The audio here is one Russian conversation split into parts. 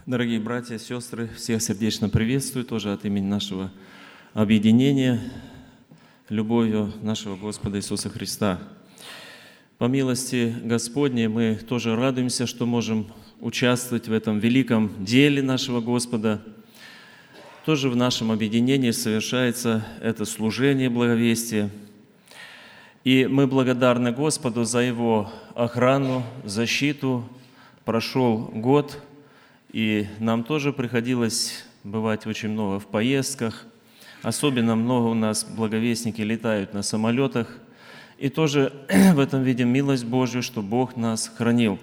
Дорогие братья и сестры, всех сердечно приветствую тоже от имени нашего объединения любовью нашего Господа Иисуса Христа. По милости Господней мы тоже радуемся, что можем участвовать в этом великом деле нашего Господа. Тоже в нашем объединении совершается это служение благовестия. И мы благодарны Господу за Его охрану, защиту. Прошел год, и нам тоже приходилось бывать очень много в поездках. Особенно много у нас благовестники летают на самолетах. И тоже в этом видим милость Божью, что Бог нас хранил.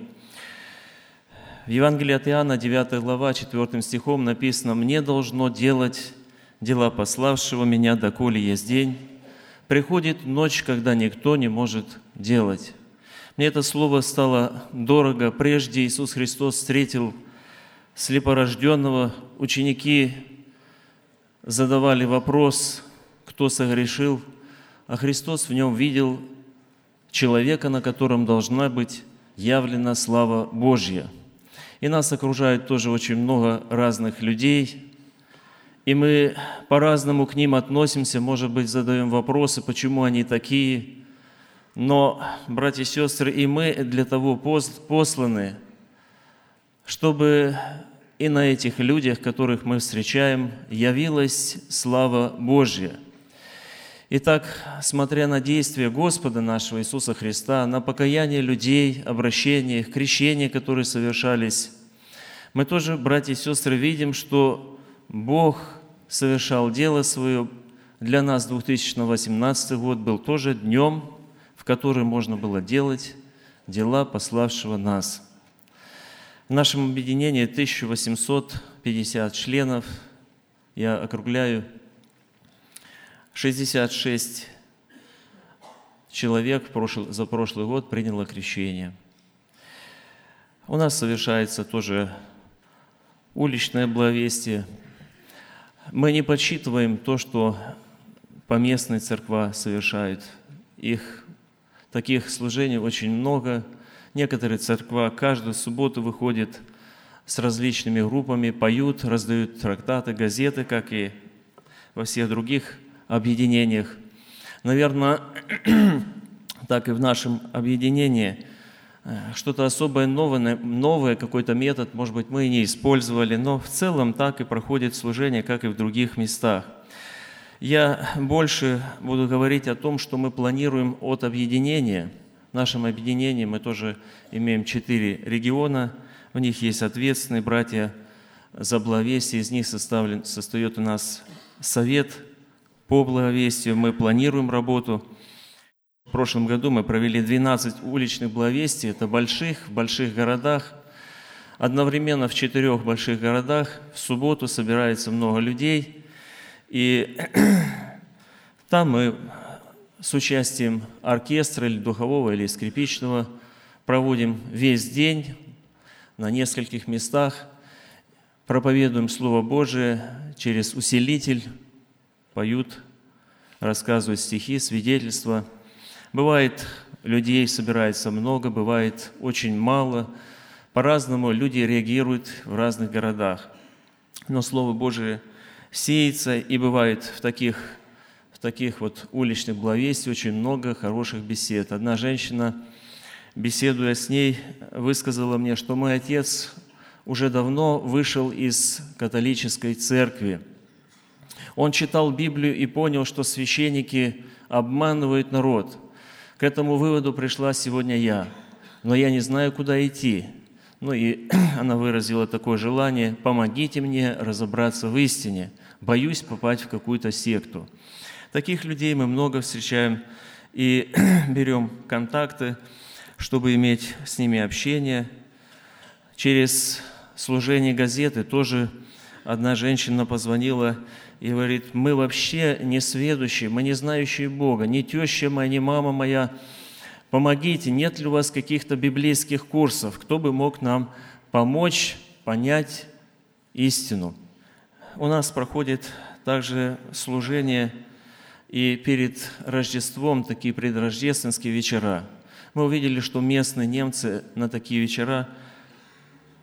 В Евангелии от Иоанна, 9 глава, 4 стихом написано: «Мне должно делать дела пославшего меня, доколе есть день. Приходит ночь, когда никто не может делать». Мне это слово стало дорого. Прежде Иисус Христос встретил слепорожденного. Ученики задавали вопрос, кто согрешил, а Христос в нем видел человека, на котором должна быть явлена слава Божья. И нас окружает тоже очень много разных людей, и мы по-разному к ним относимся, может быть, задаем вопросы, почему они такие. Но, братья и сестры, и мы для того посланы, чтобы и на этих людях, которых мы встречаем, явилась слава Божья. Итак, смотря на действия Господа нашего Иисуса Христа, на покаяние людей, обращение их, крещения, которые совершались, мы тоже, братья и сестры, видим, что Бог совершал дело свое. Для нас 2018 год был тоже днем, в который можно было делать дела пославшего нас. В нашем объединении 1850 членов, я округляю, 66 человек за прошлый год приняло крещение. У нас совершается тоже уличное благовестие. Мы не подсчитываем то, что поместные церкви совершают. Таких служений очень много. Некоторые церкви каждую субботу выходят с различными группами, поют, раздают трактаты, газеты, как и во всех других объединениях. Наверное, так и в нашем объединении что-то особое новое, какой-то метод, может быть, мы и не использовали, но в целом так и проходит служение, как и в других местах. Я больше буду говорить о том, что мы планируем от объединения. В нашем объединении мы тоже имеем 4 региона, в них есть ответственные братья за благовестие, из них состоит у нас совет по благовестию, мы планируем работу. В прошлом году мы провели 12 уличных благовестий, это в больших городах. Одновременно в 4 больших городах в субботу собирается много людей, и там мы с участием оркестра или духового, или скрипичного проводим весь день на нескольких местах, проповедуем Слово Божие через усилитель, поют, рассказывают стихи, свидетельства. Бывает, людей собирается много, бывает очень мало. По-разному люди реагируют в разных городах. Но Слово Божие сеется, и бывает в таких вот уличных благовестий очень много хороших бесед. Одна женщина, беседуя с ней, высказала мне, что мой отец уже давно вышел из католической церкви. Он читал Библию и понял, что священники обманывают народ. К этому выводу пришла сегодня я, но я не знаю, куда идти. И она выразила такое желание: помогите мне разобраться в истине, боюсь попасть в какую-то секту. Таких людей мы много встречаем и берем контакты, чтобы иметь с ними общение. Через служение газеты тоже одна женщина позвонила и говорит: мы вообще не сведущие, мы не знающие Бога, ни теща моя, ни мама моя. Помогите, нет ли у вас каких-то библейских курсов, кто бы мог нам помочь понять истину. У нас проходит также служение и перед Рождеством, такие предрождественские вечера. Мы увидели, что местные немцы на такие вечера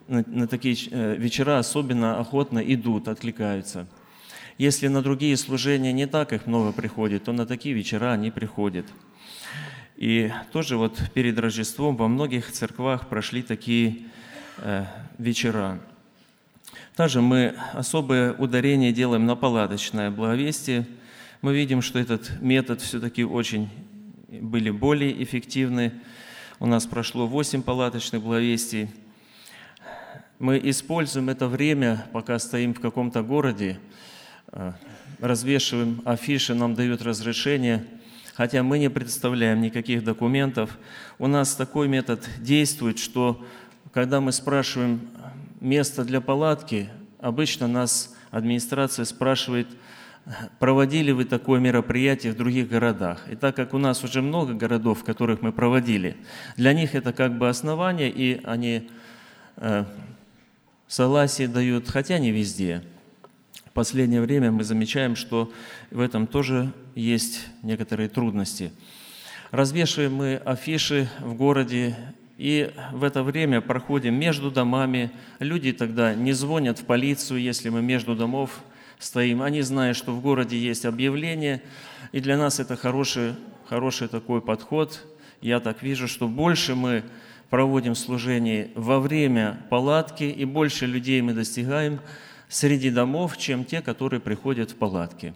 на такие вечера особенно охотно идут, откликаются. Если на другие служения не так их много приходит, то на такие вечера они приходят. И тоже вот перед Рождеством во многих церквах прошли такие вечера. Также мы особое ударение делаем на палаточное благовестие. Мы видим, что этот метод все-таки очень были более эффективны. У нас прошло 8 палаточных благовестий. Мы используем это время, пока стоим в каком-то городе, развешиваем афиши, нам дают разрешение, хотя мы не представляем никаких документов. У нас такой метод действует, что когда мы спрашиваем место для палатки, обычно нас администрация спрашивает, проводили вы такое мероприятие в других городах. И так как у нас уже много городов, в которых мы проводили, для них это как бы основание, и они согласие дают, хотя не везде. В последнее время мы замечаем, что в этом тоже есть некоторые трудности. Развешиваем мы афиши в городе, и в это время проходим между домами. Люди тогда не звонят в полицию, если мы между домов стоим. Они знают, что в городе есть объявление, и для нас это хороший такой подход. Я так вижу, что больше мы проводим служение во время палатки, и больше людей мы достигаем среди домов, чем те, которые приходят в палатки.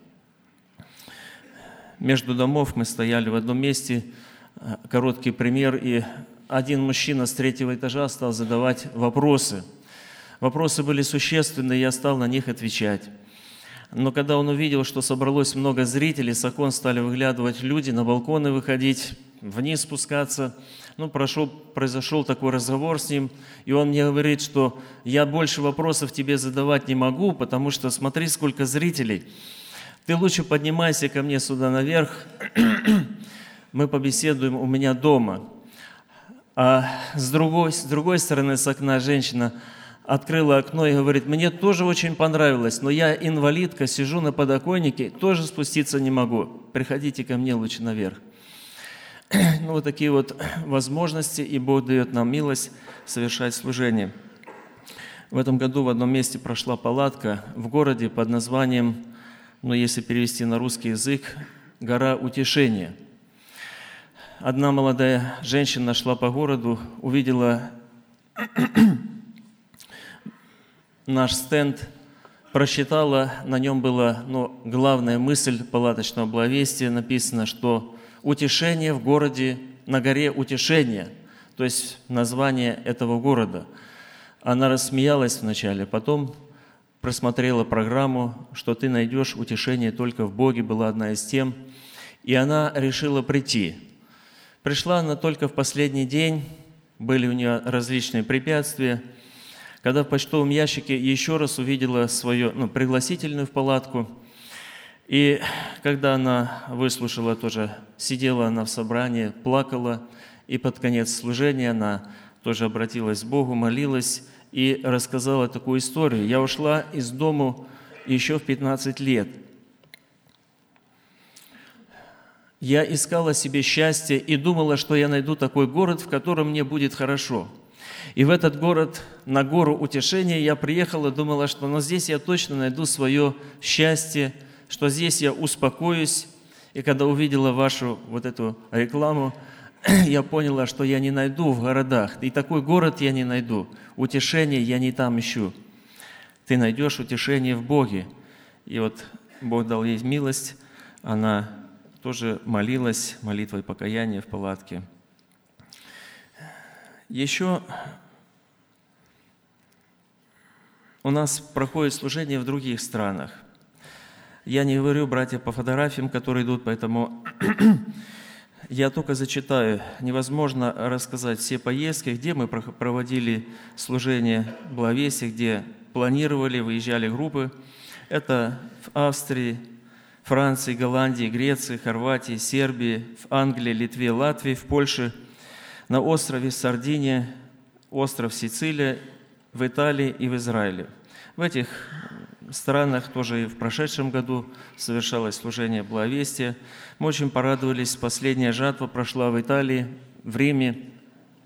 Между домов мы стояли в одном месте, короткий пример, и один мужчина с 3-го этажа стал задавать вопросы. Вопросы были существенные, я стал на них отвечать. Но когда он увидел, что собралось много зрителей, с окон стали выглядывать люди, на балконы выходить, вниз спускаться. Произошел такой разговор с ним, и он мне говорит, что я больше вопросов тебе задавать не могу, потому что смотри, сколько зрителей. Ты лучше поднимайся ко мне сюда наверх, мы побеседуем у меня дома. А с другой стороны, с окна женщина открыла окно и говорит, мне тоже очень понравилось, но я инвалидка, сижу на подоконнике, тоже спуститься не могу. Приходите ко мне лучше наверх. Вот такие вот возможности, и Бог дает нам милость совершать служение. В этом году в одном месте прошла палатка в городе под названием, если перевести на русский язык, «Гора утешения». Одна молодая женщина шла по городу, увидела наш стенд, прочитала, на нем была главная мысль палаточного благовестия, написано, что утешение в городе, на горе утешения, то есть название этого города. Она рассмеялась вначале, потом просмотрела программу, что ты найдешь утешение только в Боге, была одна из тем, и она решила прийти. Пришла она только в последний день, были у нее различные препятствия. Когда в почтовом ящике еще раз увидела свою пригласительную в палатку, и когда она выслушала тоже, сидела она в собрании, плакала, и под конец служения она тоже обратилась к Богу, молилась и рассказала такую историю. «Я ушла из дому еще в 15 лет. Я искала себе счастье и думала, что я найду такой город, в котором мне будет хорошо. И в этот город, на гору утешения, я приехала, думала, что здесь я точно найду свое счастье, что здесь я успокоюсь. И когда увидела вашу вот эту рекламу, я поняла, что я не найду в городах. И такой город я не найду. Утешение я не там ищу. Ты найдешь утешение в Боге». И вот Бог дал ей милость, она тоже молилась молитвой покаяния в палатке. Еще у нас проходит служение в других странах. Я не говорю, братья, по фотографиям, которые идут, поэтому я только зачитаю. Невозможно рассказать все поездки, где мы проводили служение благовестия, где планировали, выезжали группы. Это в Австрии, Франции, Голландии, Греции, Хорватии, Сербии, в Англии, Литве, Латвии, в Польше, на острове Сардиния, остров Сицилия, в Италии и в Израиле. В этих странах тоже и в прошедшем году совершалось служение благовестия. Мы очень порадовались, последняя жатва прошла в Италии, в Риме.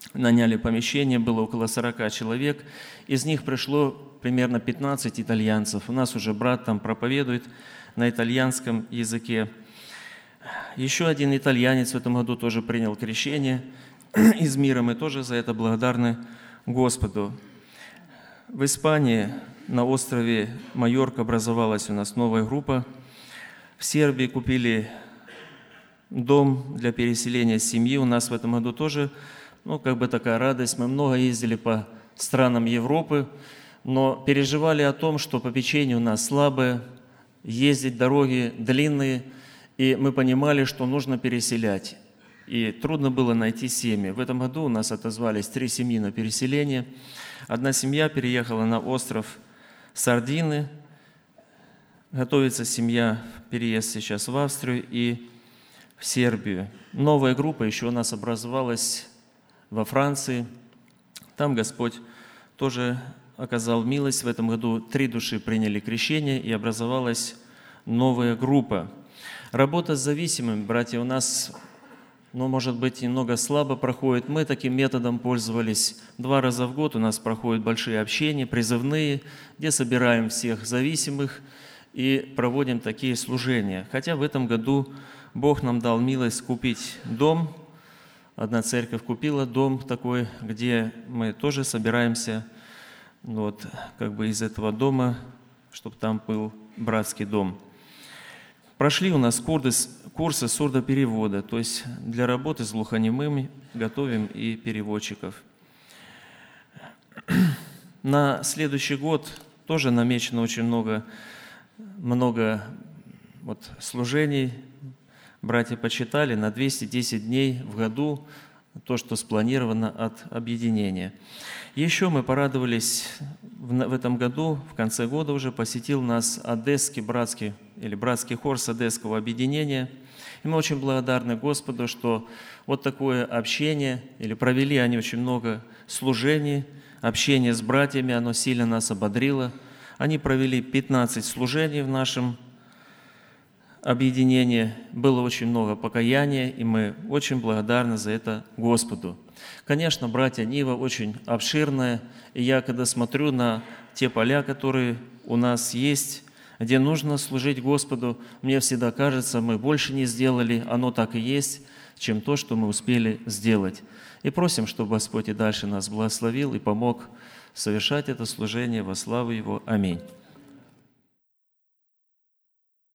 наняли помещение, было около 40 человек. Из них пришло примерно 15 итальянцев. У нас уже брат там проповедует на итальянском языке. Еще один итальянец в этом году тоже принял крещение из мира. Мы тоже за это благодарны Господу. В Испании на острове Майорка образовалась у нас новая группа. В Сербии купили дом для переселения семьи. У нас в этом году тоже, такая радость. Мы много ездили по странам Европы, но переживали о том, что попечение у нас слабое, ездить дороги длинные, и мы понимали, что нужно переселять. И трудно было найти семьи. В этом году у нас отозвались 3 семьи на переселение. Одна семья переехала на остров Сардины. Готовится семья, переезд сейчас в Австрию и в Сербию. Новая группа еще у нас образовалась во Франции. Там Господь тоже оказал милость. В этом году 3 души приняли крещение, и образовалась новая группа. Работа с зависимыми, братья, у нас, может быть, немного слабо проходит. Мы таким методом пользовались 2 раза в год. У нас проходят большие общения, призывные, где собираем всех зависимых и проводим такие служения. Хотя в этом году Бог нам дал милость купить дом. Одна церковь купила дом такой, где мы тоже собираемся из этого дома, чтобы там был братский дом. Прошли у нас курсы сурдоперевода, то есть для работы с глухонемыми готовим и переводчиков. На следующий год тоже намечено очень много служений. Братья почитали на 210 дней в году то, что спланировано от объединения. Еще мы порадовались в этом году, в конце года уже посетил нас Одесский братский хор с Одесского объединения. И мы очень благодарны Господу, что вот такое общение, провели они очень много служений, общение с братьями, оно сильно нас ободрило. Они провели 15 служений в нашем объединении. Было очень много покаяния, и мы очень благодарны за это Господу. Конечно, братья, Нива очень обширная, и я, когда смотрю на те поля, которые у нас есть, где нужно служить Господу, мне всегда кажется, мы больше не сделали, оно так и есть, чем то, что мы успели сделать. И просим, чтобы Господь и дальше нас благословил и помог совершать это служение во славу Его. Аминь.